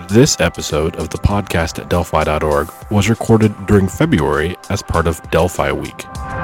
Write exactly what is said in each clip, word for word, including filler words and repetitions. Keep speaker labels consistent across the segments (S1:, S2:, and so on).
S1: This episode of the podcast at Delphi dot org was recorded during February as part of Delphi Week.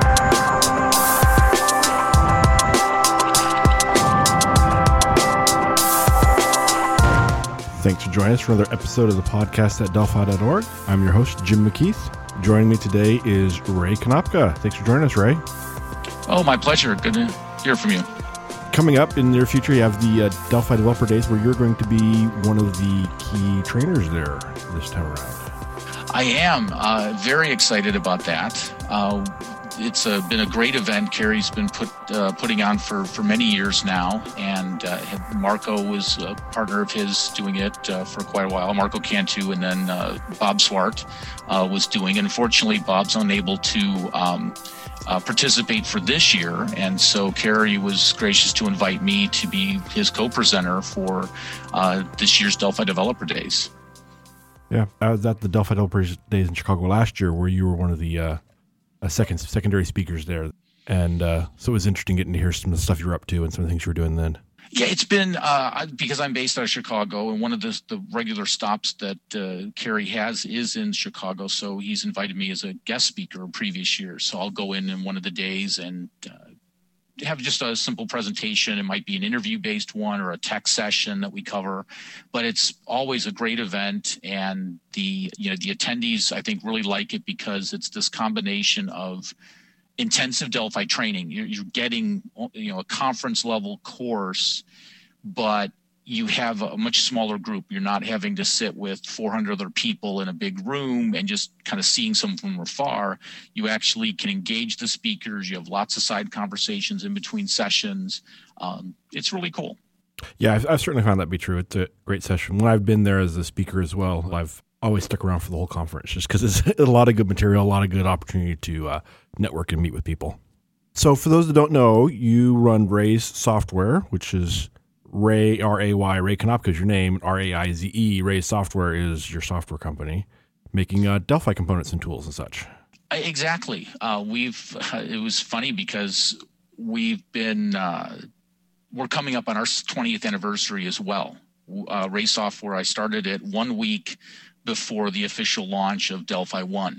S1: Thanks for joining us for another episode of the podcast at Delphi dot org. I'm your host, Jim McKeith. Joining me today is Ray Konopka. Thanks for joining us, Ray.
S2: Oh, my pleasure. Good to hear from you.
S1: Coming up in the near future, you have the uh, Delphi Developer Days, where you're going to be one of the key trainers there this time around.
S2: I am uh, very excited about that. Uh, it's uh, been a great event. Carrie's been put uh, putting on for, for many years now, and uh, Marco was a partner of his doing it uh, for quite a while. Marco Cantu, and then uh, Bob Swart uh, was doing it. Unfortunately, Bob's unable to um, Uh, participate for this year, and so Carrie was gracious to invite me to be his co-presenter for uh, this year's Delphi Developer Days.
S1: Yeah, I was at the Delphi Developer Days in Chicago last year, where you were one of the uh, uh, second secondary speakers there, and uh, so it was interesting getting to hear some of the stuff you were up to and some of the things you were doing then.
S2: Yeah, it's been, uh, because I'm based out of Chicago, and one of the, the regular stops that uh, Carrie has is in Chicago, so he's invited me as a guest speaker in previous years. So I'll go in in one of the days and uh, have just a simple presentation. It might be an interview-based one or a tech session that we cover, but it's always a great event, and the you know the attendees, I think, really like it because it's this combination of intensive Delphi training. You're, you're getting, you know, a conference level course, but you have a much smaller group. You're not having to sit with four hundred other people in a big room and just kind of seeing someone from afar. You actually can engage the speakers. You have lots of side conversations in between sessions. Um, it's really cool.
S1: Yeah, I've, I've certainly found that to be true. It's a great session. When I've been there as a speaker as well, I've always stuck around for the whole conference just because it's a lot of good material, a lot of good opportunity to uh, network and meet with people. So for those that don't know, you run Raize Software, which is Ray, R A Y, Ray Konopka is your name, R A I Z E. Raize Software is your software company, making uh, Delphi components and tools and such.
S2: Exactly. Uh, we've, uh, it was funny because we've been, uh, we're coming up on our twentieth anniversary as well. Uh, Raize Software, I started it one week before the official launch of Delphi One.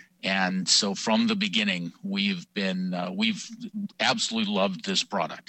S2: And so from the beginning, we've been, uh, we've absolutely loved this product,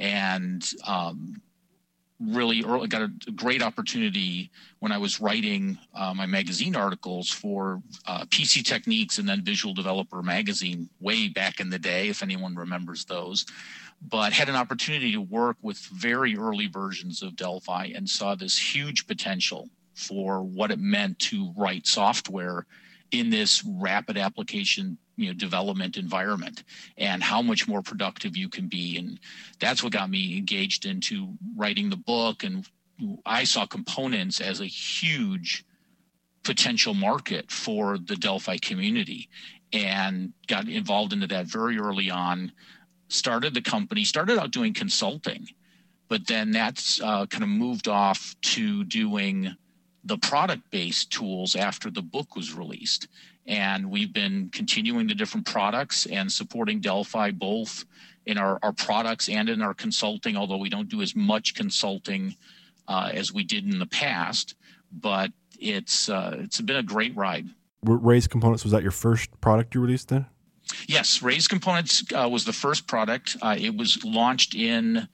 S2: and um, really early, got a great opportunity when I was writing uh, my magazine articles for uh, P C Techniques and then Visual Developer Magazine way back in the day, if anyone remembers those. But had an opportunity to work with very early versions of Delphi and saw this huge potential for what it meant to write software in this rapid application, you know, development environment, and how much more productive you can be. And that's what got me engaged into writing the book. And I saw components as a huge potential market for the Delphi community, and got involved into that very early on. Started the company, started out doing consulting, but then that's uh, kind of moved off to doing the product-based tools after the book was released. And we've been continuing the different products and supporting Delphi both in our, our products and in our consulting, although we don't do as much consulting uh, as we did in the past. But it's uh, it's been a great ride.
S1: Raize Components, was that your first product you released then?
S2: Yes, Raize Components uh, was the first product. Uh, it was launched in,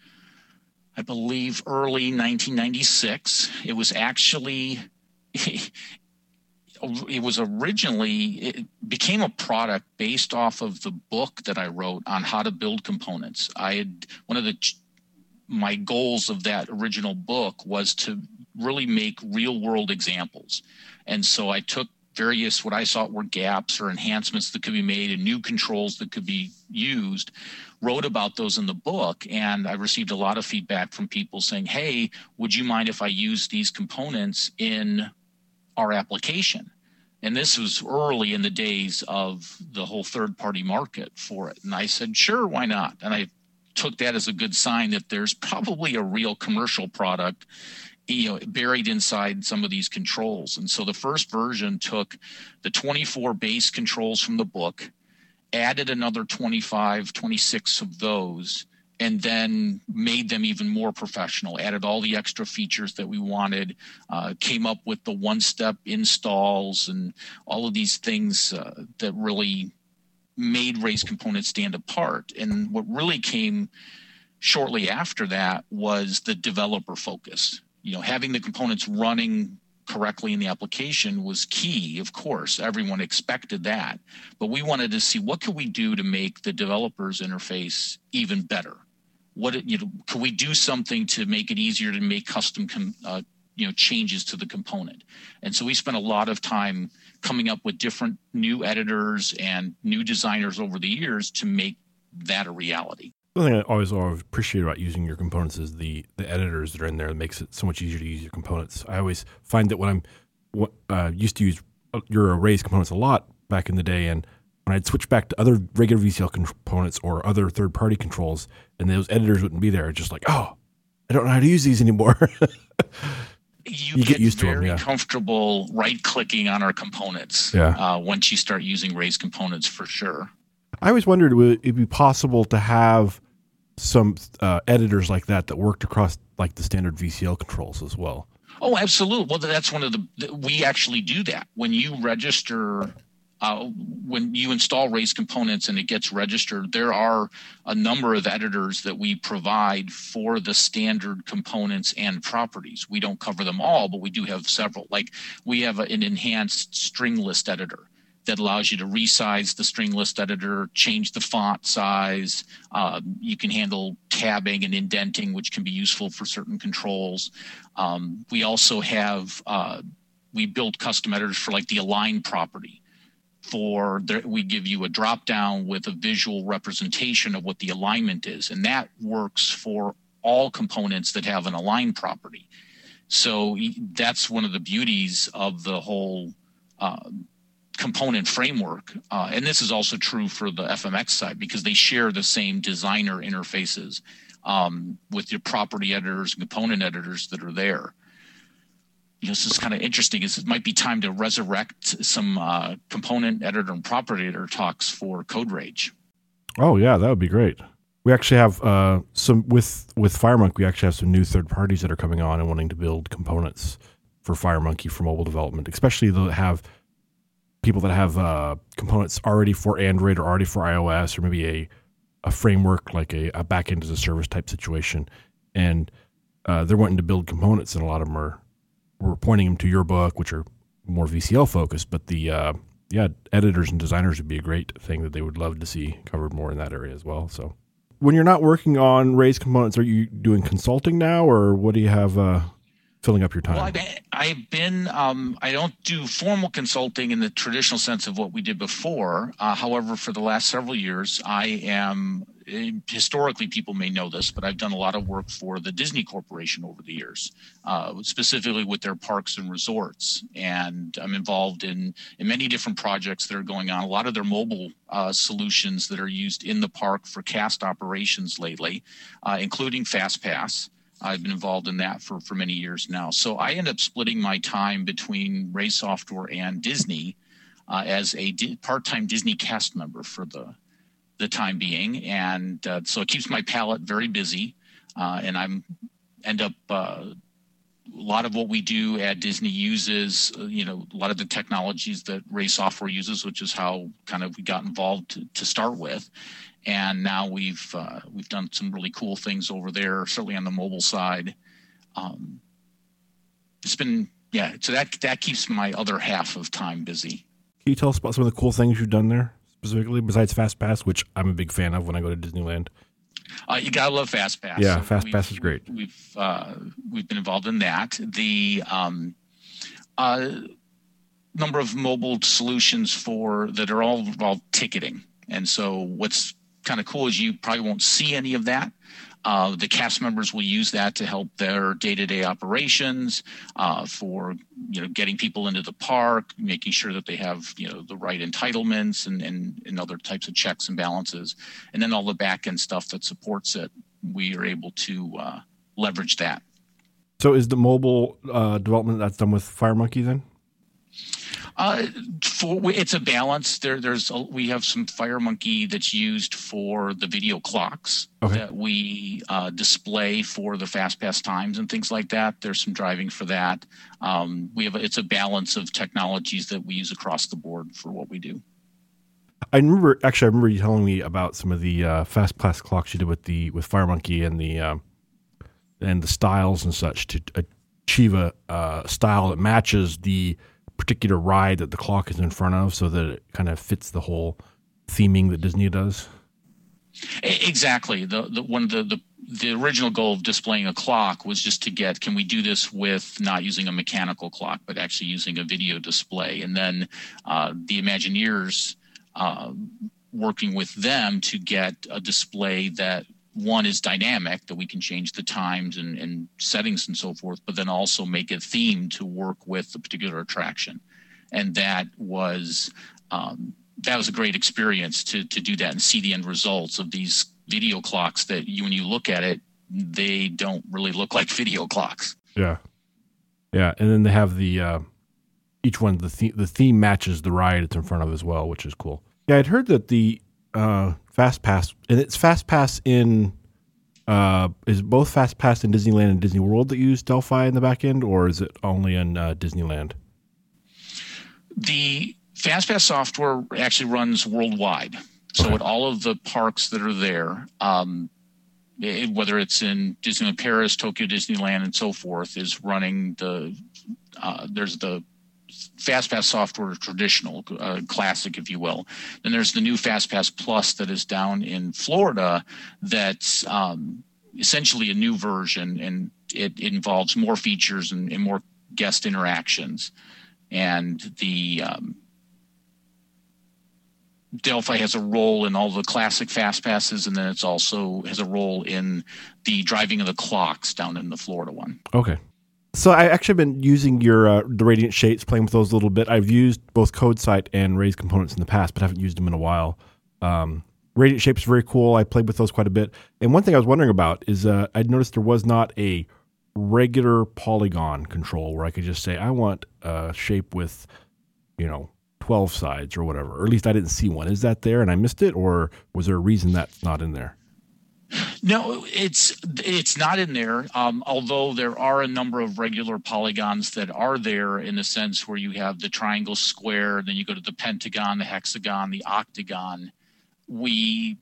S2: I believe, early nineteen ninety-six. It was actually, it was originally, it became a product based off of the book that I wrote on how to build components. I had, one of the, my goals of that original book was to really make real world examples. And so I took various, what I thought were gaps or enhancements that could be made and new controls that could be used, wrote about those in the book. And I received a lot of feedback from people saying, hey, would you mind if I use these components in our application? And this was early in the days of the whole third-party market for it. And I said, sure, why not? And I took that as a good sign that there's probably a real commercial product, you know, buried inside some of these controls. And so the first version took the twenty-four base controls from the book, added another twenty-five, twenty-six of those, and then made them even more professional, added all the extra features that we wanted, uh, came up with the one-step installs and all of these things uh, that really made Raise Components stand apart. And what really came shortly after that was the developer focus. You know, having the components running correctly in the application was key, of course. Everyone expected that. But we wanted to see what could we do to make the developer's interface even better. What, you know, could we do something to make it easier to make custom com, uh, you know, changes to the component? And so we spent a lot of time coming up with different new editors and new designers over the years to make that a reality.
S1: One thing I always, always appreciate about using your components is the, the editors that are in there. It makes it so much easier to use your components. I always find that when I'm uh, used to use your Raise components a lot back in the day, and when I'd switch back to other regular V C L components or other third-party controls, and those editors wouldn't be there, it's just like, oh, I don't know how to use these anymore.
S2: You, you get, get used to them, yeah. Comfortable right-clicking on our components
S1: yeah.
S2: uh, once you start using Raise components, for sure.
S1: I always wondered, would it be possible to have some uh, editors like that that worked across like the standard V C L controls as well?
S2: Oh, absolutely. Well, that's one of the, we actually do that. When you register, uh, when you install Raise components and it gets registered, there are a number of editors that we provide for the standard components and properties. We don't cover them all, but we do have several. Like we have an enhanced string list editor that allows you to resize the string list editor, change the font size. Uh, you can handle tabbing and indenting, which can be useful for certain controls. Um, we also have, uh, we build custom editors for like the align property. For the, we give you a drop down with a visual representation of what the alignment is. And that works for all components that have an align property. So that's one of the beauties of the whole uh, component framework. Uh, and this is also true for the F M X side because they share the same designer interfaces um, with your property editors and component editors that are there. You know, this is kind of interesting. Is it might be time to resurrect some uh, component editor and property editor talks for Code Rage.
S1: Oh yeah, that would be great. We actually have uh, some with with FireMonkey. We actually have some new third parties that are coming on and wanting to build components for FireMonkey for mobile development, especially those that have people that have uh, components already for Android or already for iOS, or maybe a, a framework like a, a backend as a service type situation. And uh, they're wanting to build components, and a lot of them are, we're pointing them to your book, which are more V C L focused, but the, uh, yeah, editors and designers would be a great thing that they would love to see covered more in that area as well. So when you're not working on Raise components, are you doing consulting now, or what do you have uh, filling up your time?
S2: Well, I've been, I've been um, I don't do formal consulting in the traditional sense of what we did before. Uh, however, for the last several years, I am, historically people may know this, but I've done a lot of work for the Disney Corporation over the years, uh, specifically with their parks and resorts. And I'm involved in, in many different projects that are going on, a lot of their mobile uh, solutions that are used in the park for cast operations lately, uh, including FastPass. I've been involved in that for, for many years now. So I end up splitting my time between Raise Software and Disney uh, as a di- part-time Disney cast member for the the time being. And uh, so it keeps my palate very busy. Uh, and I'm end up, uh, a lot of what we do at Disney uses, uh, you know, a lot of the technologies that Raise Software uses, which is how kind of we got involved to, to start with. And now we've uh, we've done some really cool things over there, certainly on the mobile side. Um, it's been, yeah, so that that keeps my other half of time busy.
S1: Can you tell us about some of the cool things you've done there, specifically, besides FastPass, which I'm a big fan of when I go to Disneyland?
S2: Uh, you gotta love FastPass.
S1: Yeah,
S2: so
S1: FastPass is great.
S2: We've uh, we've been involved in that. The um, uh, number of mobile solutions for that are all involved ticketing, and so what's kind of cool is you probably won't see any of that. Uh, the cast members will use that to help their day-to-day operations uh, for, you know, getting people into the park, making sure that they have, you know, the right entitlements and, and, and other types of checks and balances. And then all the back-end stuff that supports it, we are able to uh, leverage that.
S1: So is the mobile uh, development that's done with FireMonkey then?
S2: Uh, for, it's a balance. There, there's a, we have some FireMonkey that's used for the video clocks okay. that we uh, display for the FastPass times and things like that. There's some driving for that. Um, we have a, it's a balance of technologies that we use across the board for what we do.
S1: I remember actually. I remember you telling me about some of the uh, FastPass clocks you did with the with FireMonkey and the um, and the styles and such to achieve a uh, style that matches the particular ride that the clock is in front of, so that it kind of fits the whole theming that Disney does.
S2: Exactly. The the one of the, the the original goal of displaying a clock was just to get, can we do this with not using a mechanical clock, but actually using a video display? And then uh, the Imagineers, uh, working with them to get a display that one is dynamic, that we can change the times and, and settings and so forth, but then also make it themed to work with the particular attraction. And that was um, that was a great experience to to do that and see the end results of these video clocks that you, when you look at it, they don't really look like video clocks.
S1: Yeah. Yeah. And then they have the, uh, each one, the, the the theme matches the ride it's in front of as well, which is cool. Yeah. I'd heard that the, uh, FastPass, and it's FastPass in, uh, is both FastPass in Disneyland and Disney World that use Delphi in the back end, or is it only in uh, Disneyland?
S2: The FastPass software actually runs worldwide. So okay. At all of the parks that are there, um, it, whether it's in Disneyland Paris, Tokyo Disneyland, and so forth, is running the, uh, there's the FastPass software, traditional, uh, classic, if you will. Then there's the new FastPass Plus that is down in Florida that's um, essentially a new version, and it, it involves more features and, and more guest interactions. And the um, Delphi has a role in all the classic FastPasses, and then it's also has a role in the driving of the clocks down in the Florida one.
S1: Okay. So I actually been using your uh, the Radiant Shapes, playing with those a little bit. I've used both CodeSight and Ray's components in the past, but haven't used them in a while. Um, Radiant Shapes are very cool. I played with those quite a bit. And one thing I was wondering about is uh, I'd noticed there was not a regular polygon control where I could just say, I want a shape with, you know, twelve sides or whatever. Or at least I didn't see one. Is that there and I missed it? Or was there a reason that's not in there?
S2: No, it's it's not in there, um, although there are a number of regular polygons that are there in the sense where you have the triangle, square, then you go to the pentagon, the hexagon, the octagon. We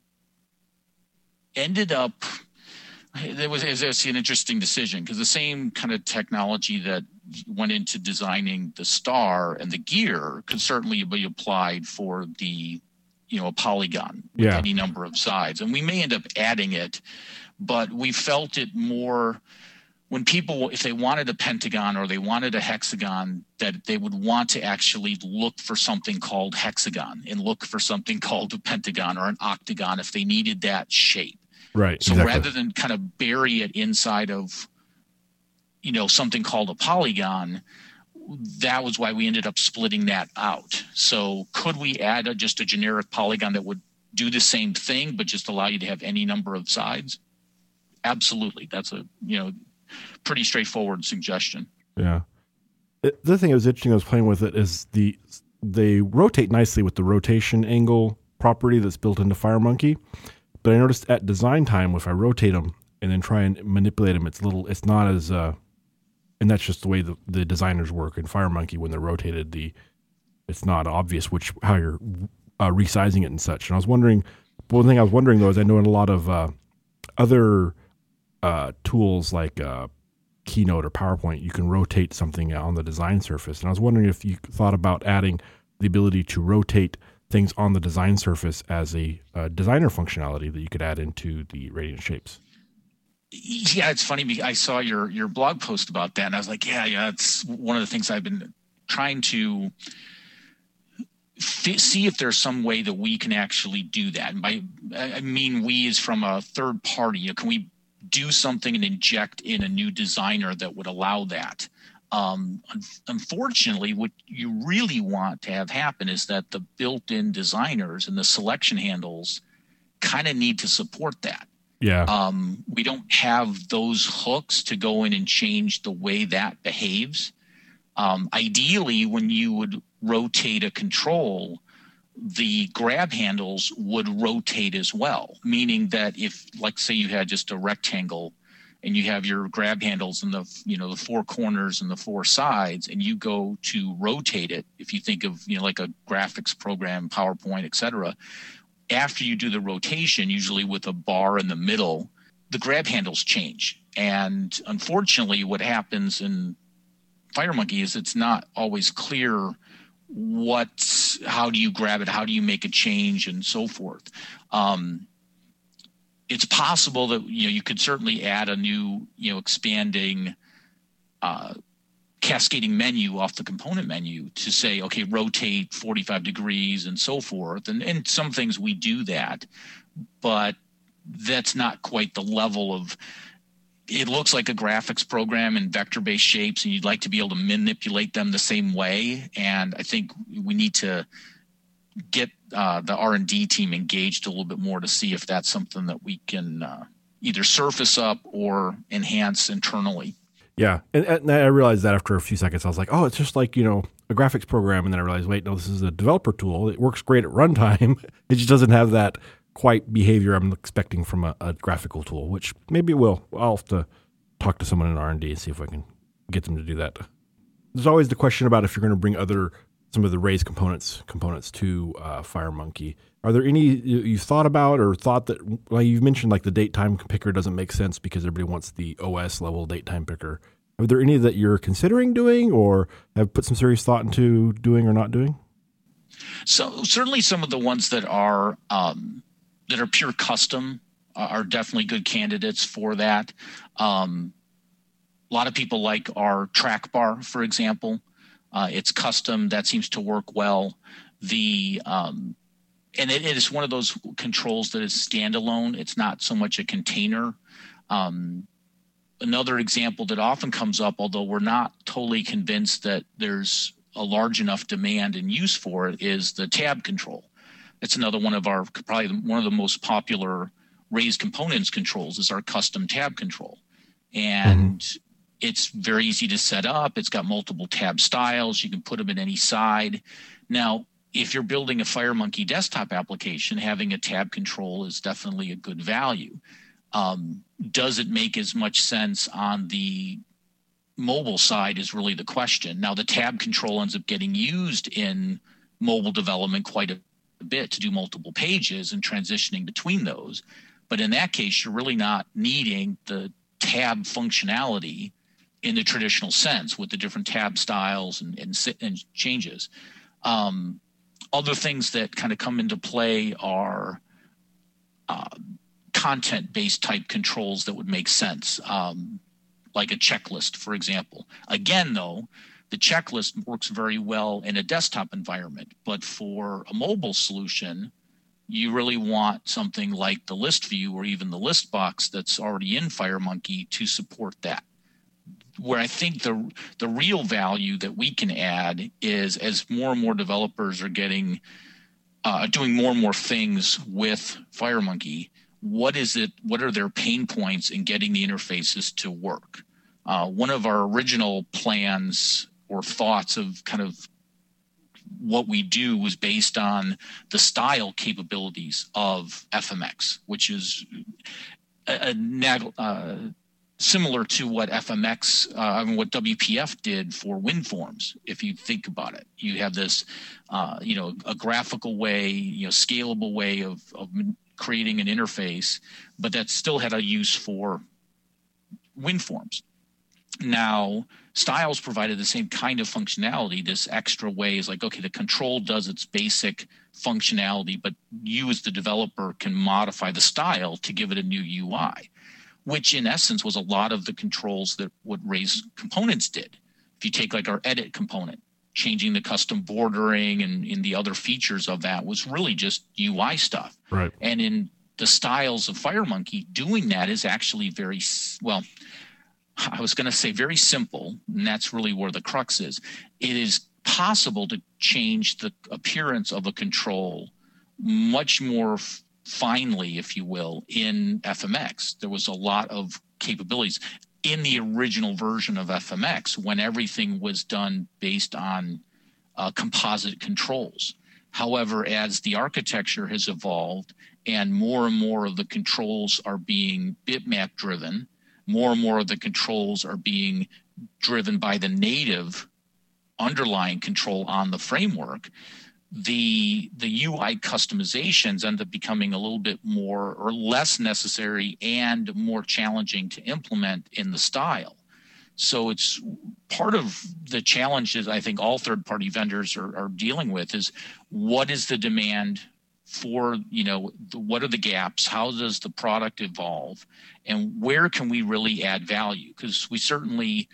S2: ended up, it was, it was an interesting decision because the same kind of technology that went into designing the star and the gear could certainly be applied for the you know, a polygon with yeah. any number of sides. And we may end up adding it, but we felt it more when people, if they wanted a pentagon or they wanted a hexagon, that they would want to actually look for something called hexagon and look for something called a pentagon or an octagon if they needed that shape.
S1: Right.
S2: So
S1: exactly.
S2: rather than kind of bury it inside of, you know, something called a polygon, that was why we ended up splitting that out. So could we add a, just a generic polygon that would do the same thing, but just allow you to have any number of sides? Absolutely. That's a, you know, pretty straightforward suggestion.
S1: Yeah. It, the other thing that was interesting, I was playing with it, is the they rotate nicely with the rotation angle property that's built into FireMonkey. But I noticed at design time, if I rotate them and then try and manipulate them, it's a little, it's not as, uh, and that's just the way the, the designers work in FireMonkey when they're rotated. The it's not obvious which how you're uh, resizing it and such. And I was wondering, one thing I was wondering though is I know in a lot of uh, other uh, tools like uh, Keynote or PowerPoint, you can rotate something on the design surface. And I was wondering if you thought about adding the ability to rotate things on the design surface as a uh, designer functionality that you could add into the Radiant Shapes.
S2: Yeah, it's funny because I saw your your blog post about that, and I was like, yeah, yeah, it's one of the things I've been trying to f- see if there's some way that we can actually do that. And by I mean we is from a third party. You know, can we do something and inject in a new designer that would allow that? Um, un- unfortunately, what you really want to have happen is that the built-in designers and the selection handles kind of need to support that.
S1: Yeah.
S2: Um, we don't have those hooks to go in and change the way that behaves. Um, ideally, when you would rotate a control, the grab handles would rotate as well, meaning that if, like, say you had just a rectangle and you have your grab handles in the, you know, the four corners and the four sides, and you go to rotate it, if you think of, you know, like a graphics program, PowerPoint, et cetera, after you do the rotation, usually with a bar in the middle, the grab handles change. And unfortunately, what happens in FireMonkey is it's not always clear what, how do you grab it, how do you make a change, and so forth. Um, it's possible that, you know, you could certainly add a new, you know, expanding uh, cascading menu off the component menu to say, okay, rotate forty-five degrees and so forth. And, and some things we do that, but that's not quite the level of, it looks like a graphics program in vector-based shapes, and you'd like to be able to manipulate them the same way. And I think we need to get uh, the R and D team engaged a little bit more to see if that's something that we can uh, either surface up or enhance internally.
S1: Yeah, and, and I realized that after a few seconds, I was like, oh, it's just like, you know, a graphics program. And then I realized, wait, no, this is a developer tool. It works great at runtime. It just doesn't have that quite behavior I'm expecting from a, a graphical tool, which maybe it will. I'll have to talk to someone in R and D and see if I can get them to do that. There's always the question about if you're going to bring other, some of the Raise components components to uh, FireMonkey. Are there any you've thought about or thought that, well, you've mentioned like the date time picker doesn't make sense because everybody wants the O S level date time picker. Are there any that you're considering doing or have put some serious thought into doing or not doing?
S2: So certainly some of the ones that are um, that are pure custom are definitely good candidates for that. Um, a lot of people like our track bar, for example. Uh, it's custom. That seems to work well. The um, and it, it is one of those controls that is standalone. It's not so much a container. Um, another example that often comes up, although we're not totally convinced that there's a large enough demand and use for it, is the tab control. It's another one of our, probably one of the most popular Raise components controls is our custom tab control. And mm-hmm. It's very easy to set up. It's got multiple tab styles. You can put them in any side. Now, if you're building a FireMonkey desktop application, having a tab control is definitely a good value. Um, does it make as much sense on the mobile side is really the question. Now, the tab control ends up getting used in mobile development quite a bit to do multiple pages and transitioning between those. But in that case, you're really not needing the tab functionality in the traditional sense with the different tab styles and, and, and changes. Um, other things that kind of come into play are uh, content-based type controls that would make sense, um, like a checklist, for example. Again, though, the checklist works very well in a desktop environment, but for a mobile solution, you really want something like the list view or even the list box that's already in FireMonkey to support that. Where I think the the real value that we can add is as more and more developers are getting uh, doing more and more things with FireMonkey, what is it? What are their pain points in getting the interfaces to work? Uh, one of our original plans or thoughts of kind of what we do was based on the style capabilities of F M X, which is a, a uh, similar to what F M X, uh, I mean, what W P F did for WinForms. If you think about it, you have this, uh, you know, a graphical way, you know, scalable way of, of creating an interface, but that still had a use for WinForms. Now, Styles provided the same kind of functionality. This extra way is like, okay, the control does its basic functionality, but you as the developer can modify the style to give it a new U I, which in essence was a lot of the controls that what Raise components did. If you take like our edit component, changing the custom bordering and in the other features of that was really just U I stuff.
S1: Right.
S2: And in the styles of FireMonkey, doing that is actually very, well, I was going to say very simple, and that's really where the crux is. It is possible to change the appearance of a control much more f- finely, if you will, in F M X. There was a lot of capabilities in the original version of F M X when everything was done based on uh, composite controls. However, as the architecture has evolved and more and more of the controls are being bitmap driven, more and more of the controls are being driven by the native underlying control on the framework, the the U I customizations end up becoming a little bit more or less necessary and more challenging to implement in the style. So it's part of the challenges I think all third-party vendors are, are dealing with is what is the demand for, you know, the, what are the gaps? How does the product evolve? And where can we really add value? Because we certainly,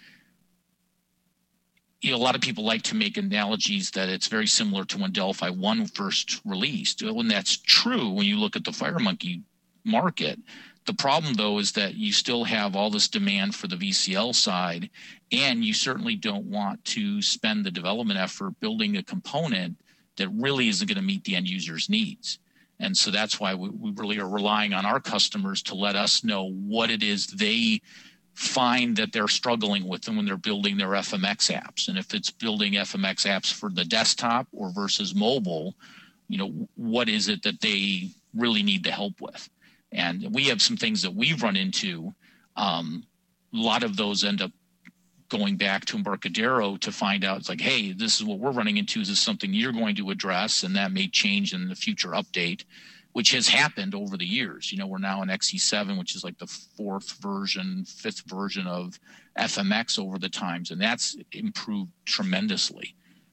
S2: you know, a lot of people like to make analogies that it's very similar to when Delphi one first released. And that's true when you look at the FireMonkey market. The problem, though, is that you still have all this demand for the V C L side, and you certainly don't want to spend the development effort building a component that really isn't going to meet the end user's needs. And so that's why we, we really are relying on our customers to let us know what it is they find that they're struggling with them when they're building their F M X apps. And if it's building F M X apps for the desktop or versus mobile, you know, what is it that they really need the help with? And we have some things that we've run into. Um, a lot of those end up going back to Embarcadero to find out, it's like, hey, this is what we're running into. Is this something you're going to address? And that may change in the future update, which has happened over the years. You know, we're now in X E seven, which is like the fourth version, fifth version of F M X over the times. And that's improved tremendously.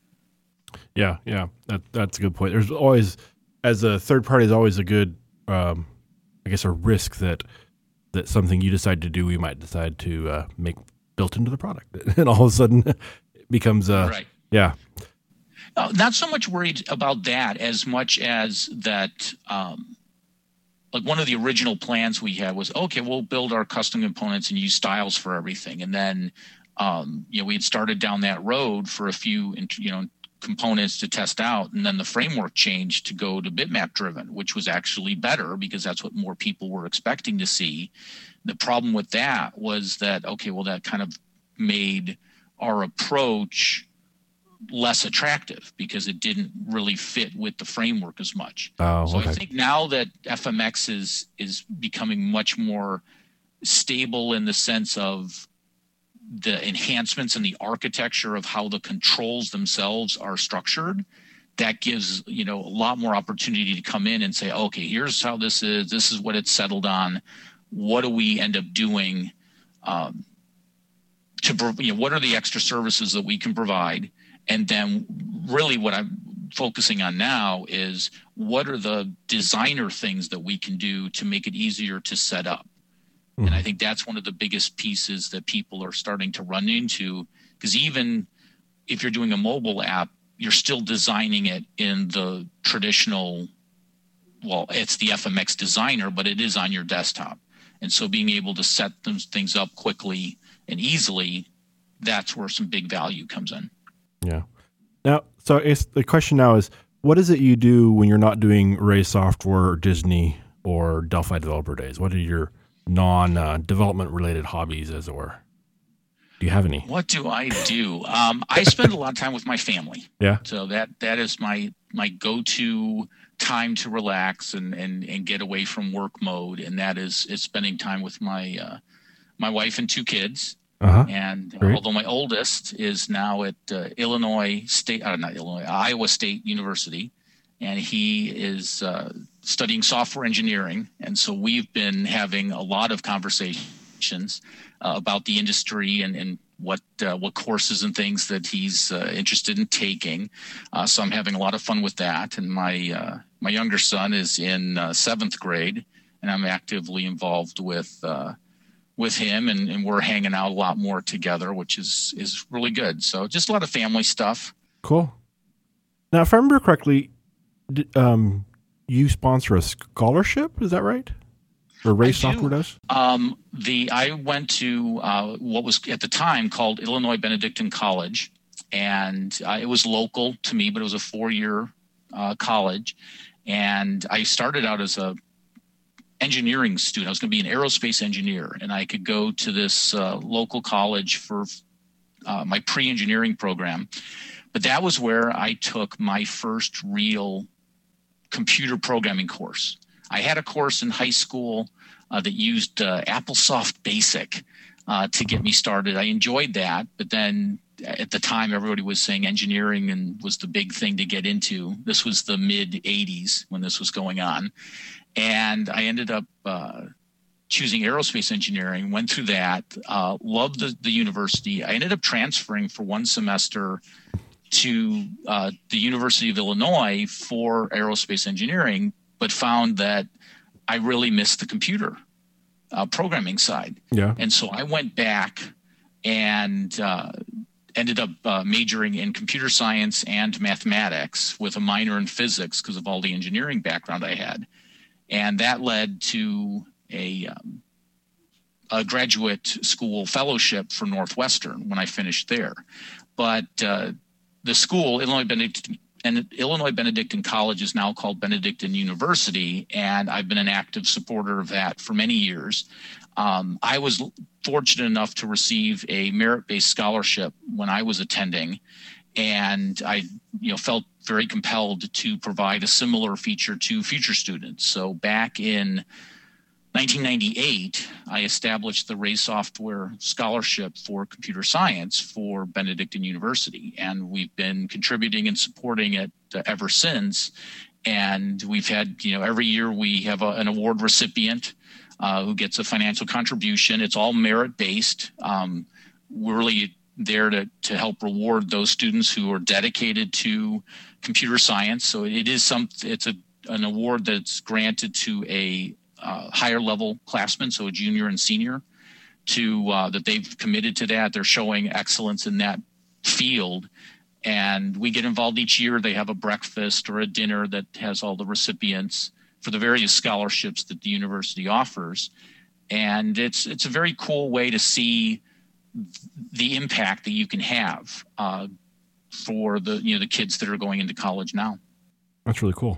S1: Yeah, yeah, that, that's a good point. There's always, as a third party, is always a good, um, I guess, a risk that that something you decide to do, we might decide to uh, make built into the product, and all of a sudden it becomes uh,
S2: right.
S1: Yeah.
S2: Uh, not so much worried about that as much as that. Um, like one of the original plans we had was, okay, we'll build our custom components and use styles for everything, and then um, you know we had started down that road for a few, you know. components to test out, and then the framework changed to go to bitmap driven, which was actually better because that's what more people were expecting to see. The problem with that was that, okay, well, that kind of made our approach less attractive because it didn't really fit with the framework as much.
S1: Oh,
S2: so
S1: okay.
S2: I think now that F M X is is becoming much more stable in the sense of the enhancements in the architecture of how the controls themselves are structured, that gives, you know, a lot more opportunity to come in and say, okay, here's how this is, this is what it's settled on. What do we end up doing um, to, you know, what are the extra services that we can provide? And then really what I'm focusing on now is what are the designer things that we can do to make it easier to set up? And I think that's one of the biggest pieces that people are starting to run into, because even if you're doing a mobile app, you're still designing it in the traditional, well, it's the F M X designer, but it is on your desktop. And so being able to set those things up quickly and easily, that's where some big value comes in.
S1: Yeah. Now, so it's, the question now is, what is it you do when you're not doing Ray Software or Disney or Delphi Developer Days? What are your non-development uh, related hobbies, as it were? Do you have any?
S2: What do I do? Um, I spend a lot of time with my family.
S1: Yeah.
S2: So that that is my my go-to time to relax and and and get away from work mode, and that is is spending time with my uh, my wife and two kids.
S1: Uh-huh.
S2: And
S1: Great.
S2: Although my oldest is now at uh, Illinois State, uh, not Illinois, Iowa State University, and he is uh, studying software engineering. And so we've been having a lot of conversations uh, about the industry and, and what uh, what courses and things that he's uh, interested in taking. Uh, so I'm having a lot of fun with that. And my uh, my younger son is in uh, seventh grade, and I'm actively involved with uh, with him, and, and we're hanging out a lot more together, which is is really good. So just a lot of family stuff.
S1: Cool. Now, if I remember correctly, um, you sponsor a scholarship, is that right? Or Ray Software does?
S2: Um, the I went to uh, what was at the time called Illinois Benedictine College, and uh, it was local to me, but it was a four-year uh, college. And I started out as a engineering student. I was going to be an aerospace engineer, and I could go to this uh, local college for uh, my pre-engineering program. but that was where I took my first real computer programming course. I had a course in high school uh, that used uh, AppleSoft Basic uh, to get me started. I enjoyed that, but then at the time, everybody was saying engineering and was the big thing to get into. This was the mid eighties when this was going on. And I ended up uh, choosing aerospace engineering, went through that, uh, loved the, the university. I ended up transferring for one semester to uh, the University of Illinois for aerospace engineering, but found that I really missed the computer uh, programming side.
S1: Yeah.
S2: And so I went back and uh, ended up uh, majoring in computer science and mathematics with a minor in physics because of all the engineering background I had. And that led to a, um, a graduate school fellowship for Northwestern when I finished there. But uh, the school, Illinois Benedictine, and Illinois Benedictine College, is now called Benedictine University, and I've been an active supporter of that for many years. Um, I was fortunate enough to receive a merit-based scholarship when I was attending, and I, you know, felt very compelled to provide a similar feature to future students. So back in nineteen ninety-eight, I established the Ray Software Scholarship for Computer Science for Benedictine University, and we've been contributing and supporting it uh, ever since. And we've had, you know, every year we have a, an award recipient uh, who gets a financial contribution. It's all merit-based. Um, we're really there to, to help reward those students who are dedicated to computer science. So it is some, it's a, an award that's granted to a Uh, higher level classmen, so a junior and senior, to uh, that they've committed to that. They're showing excellence in that field. And we get involved each year. They have a breakfast or a dinner that has all the recipients for the various scholarships that the university offers. And it's it's a very cool way to see the impact that you can have uh, for the you know the kids that are going into college now.
S1: That's really cool.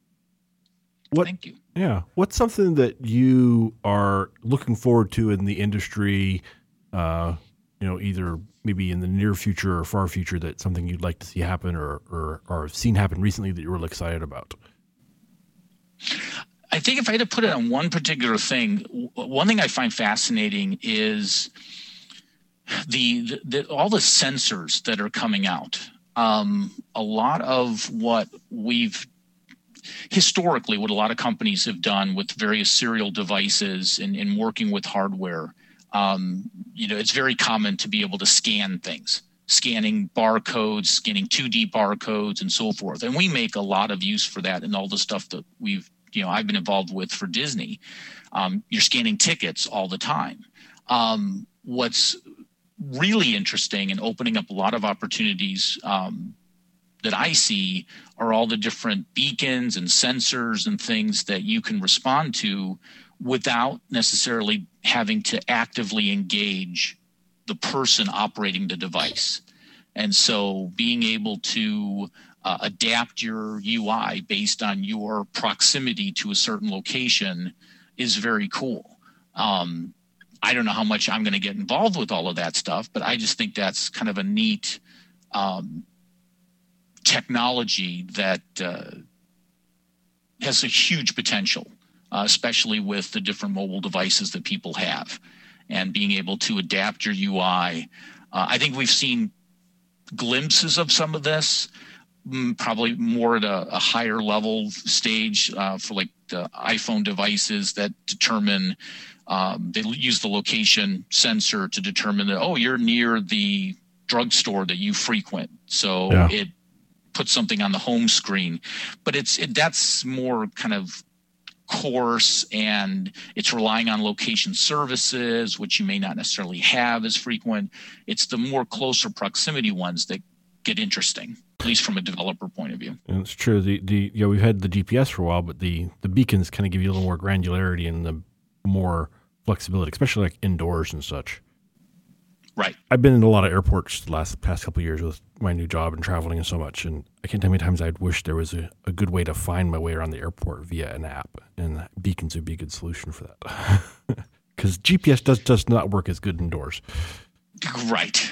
S1: What,
S2: Thank you.
S1: Yeah. What's something that you are looking forward to in the industry, uh, you know, either maybe in the near future or far future, that's something you'd like to see happen or, or, or seen happen recently that you're really excited about?
S2: I think if I had to put it on one particular thing, one thing I find fascinating is the, the, the all the sensors that are coming out. Um, a lot of what we've historically, what a lot of companies have done with various serial devices and, and working with hardware, um, you know, it's very common to be able to scan things, scanning barcodes, scanning two D barcodes, and so forth. And we make a lot of use for that and all the stuff that we've, you know, I've been involved with for Disney. Um, you're scanning tickets all the time. Um, what's really interesting and opening up a lot of opportunities um, that I see are all the different beacons and sensors and things that you can respond to without necessarily having to actively engage the person operating the device. And so being able to uh, adapt your U I based on your proximity to a certain location is very cool. Um, I don't know how much I'm going to get involved with all of that stuff, but I just think that's kind of a neat um, technology that uh, has a huge potential, uh, especially with the different mobile devices that people have, and being able to adapt your U I. Uh, I think we've seen glimpses of some of this, probably more at a, a higher level stage uh, for like the iPhone devices that determine, um, they use the location sensor to determine that, oh, you're near the drugstore that you frequent. So yeah. it put something on the home screen, but it's it, that's more kind of coarse, and it's relying on location services, which you may not necessarily have as frequent. It's the more closer proximity ones that get interesting, at least from a developer point of view.
S1: And it's true. The the you know, we've had the G P S for a while, but the the beacons kind of give you a little more granularity and the more flexibility, especially like indoors and such.
S2: Right.
S1: I've been in a lot of airports the last past couple of years with my new job and traveling and so much, and I can't tell how many times I'd wish there was a, a good way to find my way around the airport via an app, and beacons would be a good solution for that. Because G P S does does not work as good indoors.
S2: Right.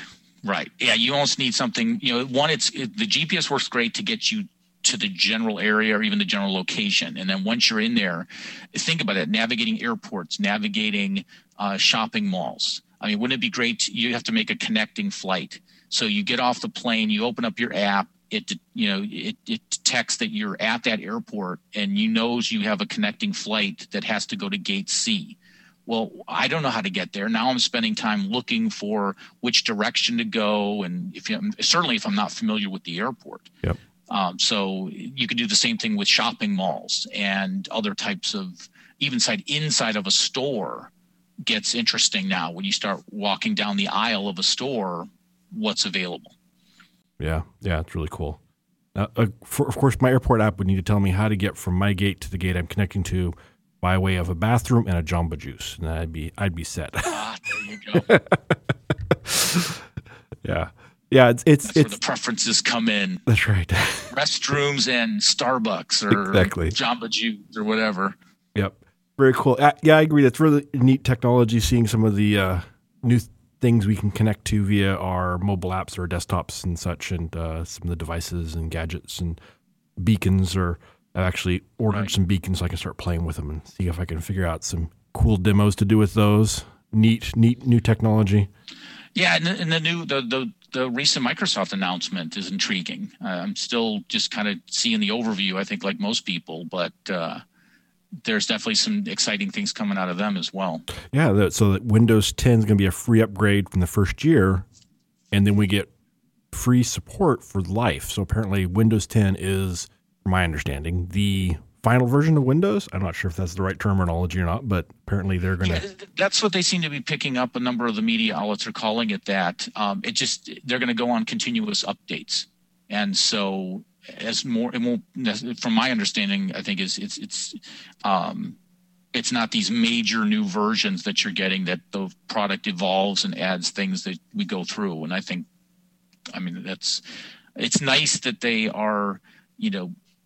S2: Right. Yeah, you almost need something, you know, one, it's it, the G P S works great to get you to the general area or even the general location. And then once you're in there, think about it, navigating airports, navigating uh, shopping malls. I mean, wouldn't it be great? You have to make a connecting flight. So you get off the plane, you open up your app, it, you know, it, it detects that you're at that airport and you knows you have a connecting flight that has to go to gate C. Well, I don't know how to get there. Now I'm spending time looking for which direction to go. And if you, certainly if I'm not familiar with the airport.
S1: Yep.
S2: Um, so you can do the same thing with shopping malls and other types of, even inside, inside of a store gets interesting now when you start walking down the aisle of a store, what's available.
S1: Yeah. Yeah. It's really cool. Uh, uh, for, of course, my airport app would need to tell me how to get from my gate to the gate I'm connecting to by way of a bathroom and a Jamba Juice, and I'd be I'd be set.
S2: Ah, there you go.
S1: yeah, yeah. It's it's
S2: That's
S1: it's
S2: where the preferences come in.
S1: That's right.
S2: Restrooms and Starbucks or
S1: exactly.
S2: Jamba Juice or whatever.
S1: Yep. Very cool. Uh, yeah, I agree. That's really neat technology. Seeing some of the uh, new th- things we can connect to via our mobile apps or desktops and such, and uh, some of the devices and gadgets and beacons or. I've actually ordered right. some beacons so I can start playing with them and see if I can figure out some cool demos to do with those. Neat, neat new technology.
S2: Yeah, and the, and the new the, the the recent Microsoft announcement is intriguing. Uh, I'm still just kind of seeing the overview. I think like most people, but uh, there's definitely some exciting things coming out of them as well.
S1: Yeah, that, so that Windows ten is going to be a free upgrade from the first year, and then we get free support for life. So apparently, Windows ten is, from my understanding, the final version of Windows. I'm not sure if that's the right terminology or not, but apparently they're going to.
S2: Yeah, that's what they seem to be picking up. A number of the media outlets are calling it that. Um, it just they're going to go on continuous updates, and so as more, it won't. From my understanding, I think is it's it's um, it's not these major new versions that you're getting. That the product evolves and adds things that we go through, and I think, I mean, that's it's nice that they are, you know,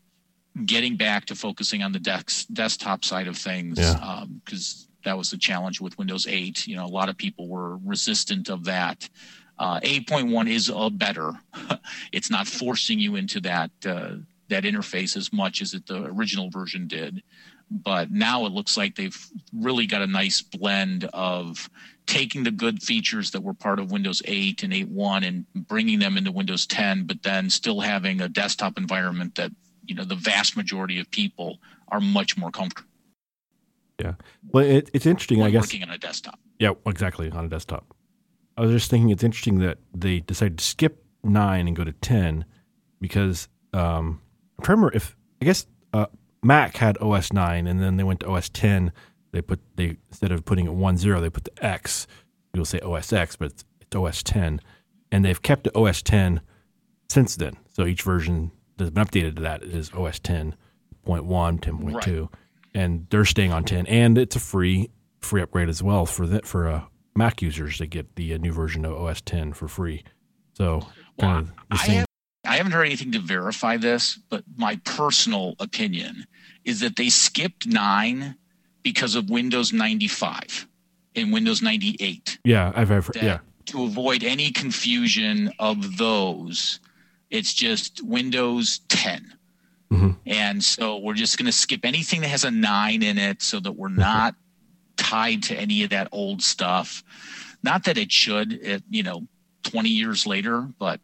S2: getting back to focusing on the desk, desktop side of things, because
S1: yeah.
S2: um, that was the challenge with Windows eight. You know, a lot of people were resistant of that. Uh, eight point one is a better. It's not forcing you into that uh, that interface as much as it, the original version did. But now it looks like they've really got a nice blend of taking the good features that were part of Windows eight and eight point one and bringing them into Windows ten, but then still having a desktop environment that, you know, the vast majority of people are much more comfortable.
S1: Yeah. Well, it, it's interesting, I guess.
S2: Working on a desktop.
S1: Yeah, exactly, on a desktop. I was just thinking it's interesting that they decided to skip nine and go to ten because um, I'm trying to remember if, I guess uh, Mac had O S nine and then they went to O S ten. They put, they instead of putting it one zero, they put the X. You'll say O S X, but it's, it's O S ten. And they've kept it O S ten since then. So each version that's been updated to that is O S ten point one, ten point two, right. And they're staying on ten. And it's a free free upgrade as well for the, for uh, Mac users to get the uh, new version of O S ten for free. So
S2: well,
S1: kind of
S2: I, have, I haven't heard anything to verify this, but my personal opinion is that they skipped nine because of Windows ninety-five and Windows ninety-eight.
S1: Yeah, I've ever yeah.
S2: To avoid any confusion of those, it's just Windows ten.
S1: Mm-hmm.
S2: And so we're just going to skip anything that has a nine in it so that we're not tied to any of that old stuff. Not that it should, it, you know, twenty years later, but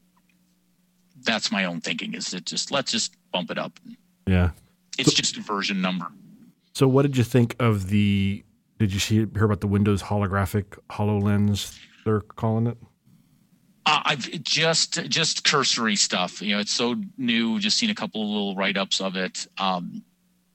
S2: that's my own thinking is that just let's just bump it up.
S1: Yeah.
S2: It's
S1: so,
S2: just a version number.
S1: So what did you think of the, did you see hear about the Windows holographic HoloLens they're calling it?
S2: Uh, I've just just cursory stuff. You know, it's so new. Just seen a couple of little write-ups of it. Um,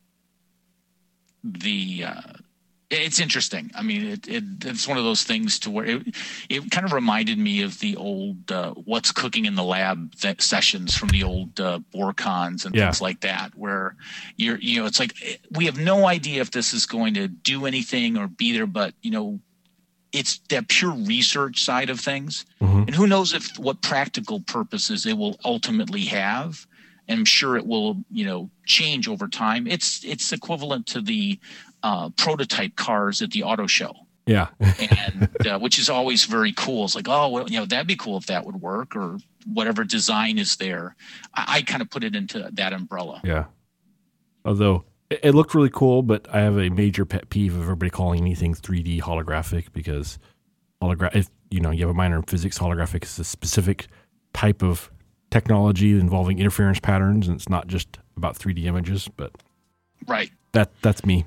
S2: the uh, it's interesting. I mean, it, it it's one of those things to where it it kind of reminded me of the old uh, "What's Cooking in the Lab" th- sessions from the old uh, BoreCons and
S1: yeah.
S2: things like that, where you're you know it's like we have no idea if this is going to do anything or be there, but you know. It's that pure research side of things.
S1: Mm-hmm.
S2: And who knows if what practical purposes it will ultimately have. And I'm sure it will, you know, change over time. It's it's equivalent to the uh, prototype cars at the auto show.
S1: Yeah.
S2: and uh, which is always very cool. It's like, oh, well, you know, that'd be cool if that would work, or whatever design is there. I, I kind of put it into that umbrella.
S1: Yeah. Although it, it looked really cool, but I have a major pet peeve of everybody calling anything three D holographic, because hologra- if you know you have a minor in physics, holographic is a specific type of technology involving interference patterns, and it's not just about three D images. But
S2: right,
S1: that that's me.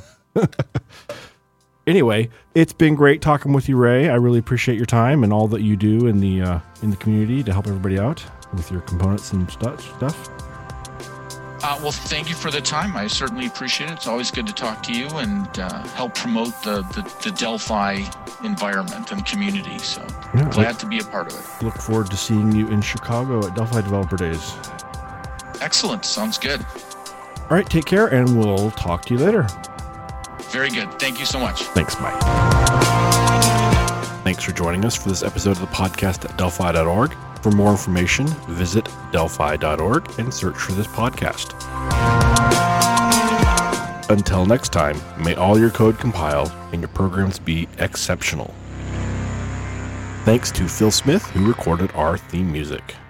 S1: Anyway, it's been great talking with you, Ray. I really appreciate your time and all that you do in the uh, in the community to help everybody out with your components and stuff. stuff.
S2: Uh, well, thank you for the time. I certainly appreciate it. It's always good to talk to you and uh, help promote the, the, the Delphi environment and community. So
S1: yeah,
S2: glad
S1: look,
S2: to be a part of it.
S1: Look forward to seeing you in Chicago at Delphi Developer Days.
S2: Excellent. Sounds good.
S1: All right, take care, and we'll talk to you later.
S2: Very good. Thank you so much.
S1: Thanks, Mike. Thanks for joining us for this episode of the podcast at delphi dot org. For more information, visit delphi dot org and search for this podcast. Until next time, may all your code compile and your programs be exceptional. Thanks to Phil Smith, who recorded our theme music.